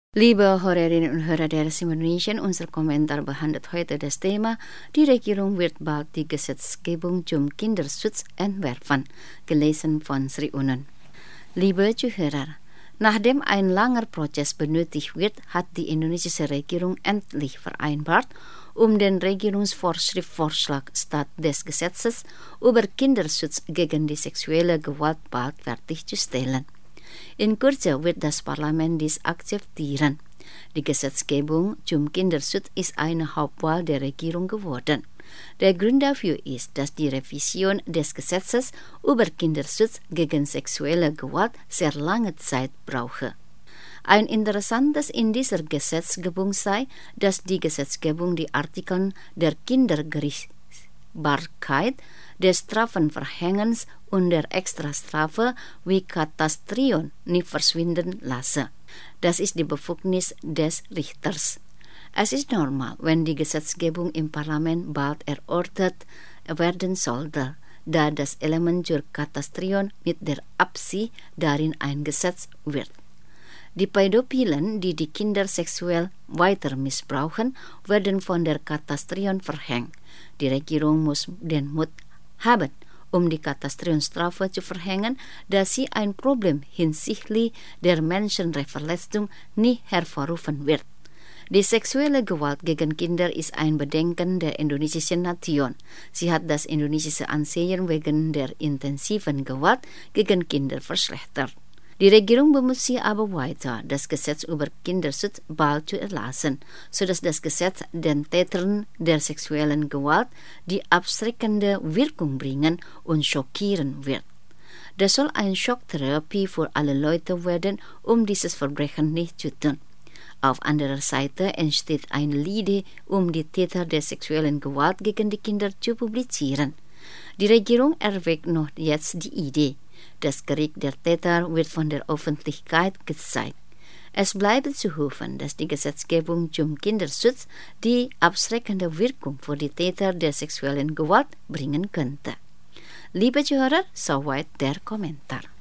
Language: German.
Liebe Hörerinnen und Hörer der Stimme Indonesien, unser Kommentar behandelt heute das Thema Die Regierung wird bald die Gesetzgebung zum Kinderschutz entwerfen, gelesen von Sri Unun. Liebe Zuhörer, nachdem ein langer Prozess benötigt wird, hat die indonesische Regierung endlich vereinbart, den Regierungsvorschriftvorschlag statt des Gesetzes über Kinderschutz gegen die sexuelle Gewalt bald fertigzustellen. In Kürze wird das Parlament dies akzeptieren. Die Gesetzgebung zum Kinderschutz ist eine Hauptwahl der Regierung geworden. Der Grund dafür ist, dass die Revision des Gesetzes über Kinderschutz gegen sexuelle Gewalt sehr lange Zeit brauche. Ein Interessantes in dieser Gesetzgebung sei, dass die Gesetzgebung die Artikel der Kindergerichtsbarkeit, des Strafenverhängens und der Extrastrafe wie Katastrion nicht verschwinden lasse. Das ist die Befugnis des Richters. Es ist normal, wenn die Gesetzgebung im Parlament bald erörtert werden sollte, da das Element zur Katastrion mit der Absicht darin eingesetzt wird. Die Pädophilen, die Kinder sexuell weiter missbrauchen, werden von der Katastrion verhängt. Die Regierung muss den Mut haben, die Katastrionstrafe zu verhängen, da sie ein Problem hinsichtlich der Menschenrechtsverletzung nicht hervorrufen wird. Die sexuelle Gewalt gegen Kinder ist ein Bedenken der indonesischen Nation. Sie hat das indonesische Ansehen wegen der intensiven Gewalt gegen Kinder verschlechtert. Die Regierung bemüht sich aber weiter, das Gesetz über Kinderschutz bald zu erlassen, sodass das Gesetz den Tätern der sexuellen Gewalt die abschreckende Wirkung bringen und schockieren wird. Das soll eine Schocktherapie für alle Leute werden, dieses Verbrechen nicht zu tun. Auf anderer Seite entsteht eine Idee, die Täter der sexuellen Gewalt gegen die Kinder zu publizieren. Die Regierung erwägt noch jetzt die Idee. Das Gericht der Täter wird von der Öffentlichkeit gezeigt. Es bleibt zu hoffen, dass die Gesetzgebung zum Kinderschutz die abschreckende Wirkung für die Täter der sexuellen Gewalt bringen könnte. Liebe Zuhörer, soweit der Kommentar.